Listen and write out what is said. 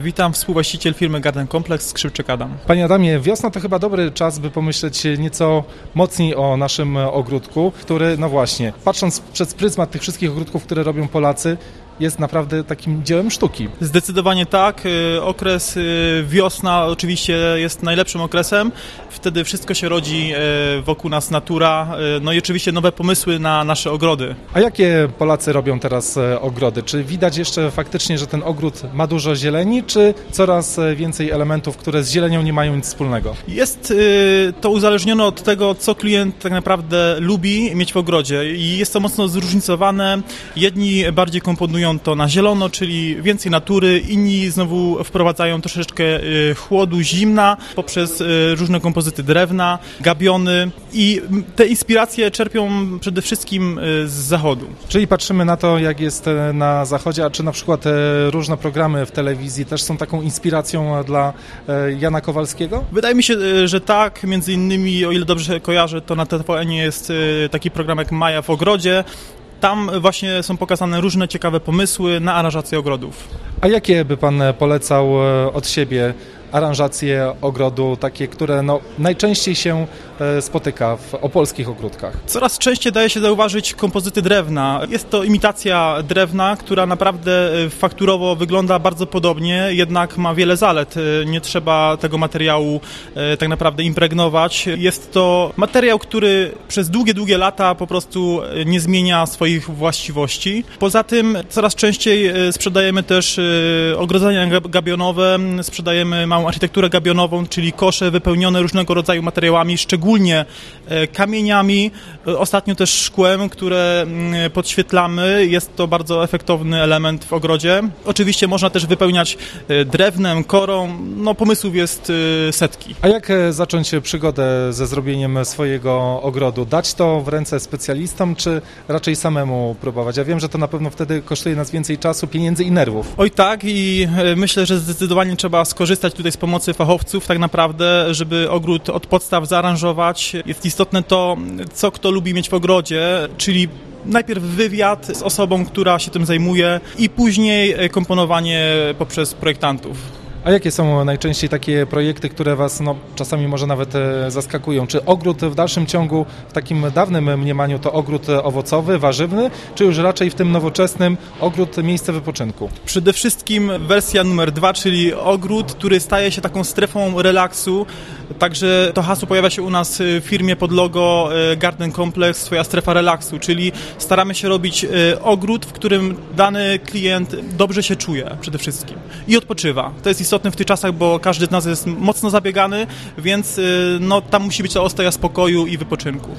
Witam, współwłaściciel firmy Garden Complex, Skrzypczyk Adam. Panie Adamie, wiosna to chyba dobry czas, by pomyśleć nieco mocniej o naszym ogródku, który, no właśnie, patrząc przez pryzmat tych wszystkich ogródków, które robią Polacy, jest naprawdę takim dziełem sztuki. Zdecydowanie tak. Okres wiosna oczywiście jest najlepszym okresem. Wtedy wszystko się rodzi wokół nas, natura, no i oczywiście nowe pomysły na nasze ogrody. A jakie Polacy robią teraz ogrody? Czy widać jeszcze faktycznie, że ten ogród ma dużo zieleni, czy coraz więcej elementów, które z zielenią nie mają nic wspólnego? Jest to uzależnione od tego, co klient tak naprawdę lubi mieć w ogrodzie i jest to mocno zróżnicowane. Jedni bardziej komponują to na zielono, czyli więcej natury, inni znowu wprowadzają troszeczkę chłodu, zimna poprzez różne kompozyty drewna, gabiony i te inspiracje czerpią przede wszystkim z zachodu. Czyli patrzymy na to, jak jest na zachodzie, a czy na przykład różne programy w telewizji też są taką inspiracją dla Jana Kowalskiego? Wydaje mi się, że tak, między innymi, o ile dobrze kojarzę, to na TVN jest taki program jak Maja w ogrodzie. Tam właśnie są pokazane różne ciekawe pomysły na aranżację ogrodów. A jakie by Pan polecał od siebie aranżacje ogrodu, takie, które najczęściej się spotyka w opolskich ogródkach? Coraz częściej daje się zauważyć kompozyty drewna. Jest to imitacja drewna, która naprawdę fakturowo wygląda bardzo podobnie, jednak ma wiele zalet. Nie trzeba tego materiału tak naprawdę impregnować. Jest to materiał, który przez długie lata po prostu nie zmienia swoich właściwości. Poza tym coraz częściej sprzedajemy też ogrodzenia gabionowe, sprzedajemy małą architekturę gabionową, czyli kosze wypełnione różnego rodzaju materiałami, szczególnie kamieniami, ostatnio też szkłem, które podświetlamy. Jest to bardzo efektowny element w ogrodzie. Oczywiście można też wypełniać drewnem, korą, pomysłów jest setki. A jak zacząć przygodę ze zrobieniem swojego ogrodu? Dać to w ręce specjalistom, czy raczej samemu próbować? Ja wiem, że to na pewno wtedy kosztuje nas więcej czasu, pieniędzy i nerwów. Oj tak, i myślę, że zdecydowanie trzeba skorzystać tutaj z pomocy fachowców tak naprawdę, żeby ogród od podstaw zaaranżować. Jest istotne to, co kto lubi mieć w ogrodzie, czyli najpierw wywiad z osobą, która się tym zajmuje i później komponowanie poprzez projektantów. A jakie są najczęściej takie projekty, które Was czasami może nawet zaskakują? Czy ogród w dalszym ciągu, w takim dawnym mniemaniu, to ogród owocowy, warzywny, czy już raczej w tym nowoczesnym ogród miejsce wypoczynku? Przede wszystkim wersja numer 2, czyli ogród, który staje się taką strefą relaksu. Także to hasło pojawia się u nas w firmie pod logo Garden Complex, swoja strefa relaksu, czyli staramy się robić ogród, w którym dany klient dobrze się czuje przede wszystkim i odpoczywa. To jest istotne w tych czasach, bo każdy z nas jest mocno zabiegany, więc tam musi być ta ostoja spokoju i wypoczynku.